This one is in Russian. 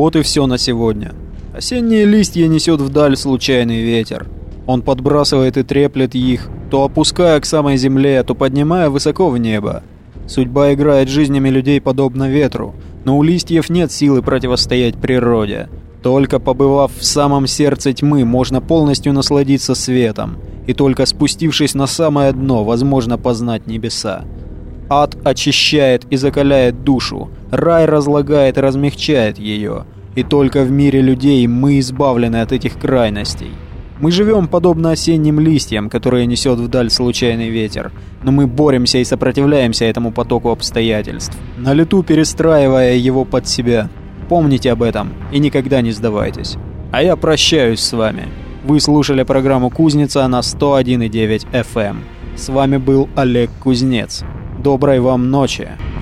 Вот и все на сегодня. Осенние листья несет вдаль случайный ветер. Он подбрасывает и треплет их, то опуская к самой земле, то поднимая высоко в небо. Судьба играет жизнями людей подобно ветру, но у листьев нет силы противостоять природе. Только побывав в самом сердце тьмы, можно полностью насладиться светом, и только спустившись на самое дно, возможно познать небеса. Ад очищает и закаляет душу, рай разлагает и размягчает ее, и только в мире людей мы избавлены от этих крайностей. Мы живем подобно осенним листьям, которые несет вдаль случайный ветер, но мы боремся и сопротивляемся этому потоку обстоятельств, на лету перестраивая его под себя. Помните об этом и никогда не сдавайтесь. А я прощаюсь с вами. Вы слушали программу «Кузница» на 101,9 FM. С вами был Олег Кузнец. Доброй вам ночи.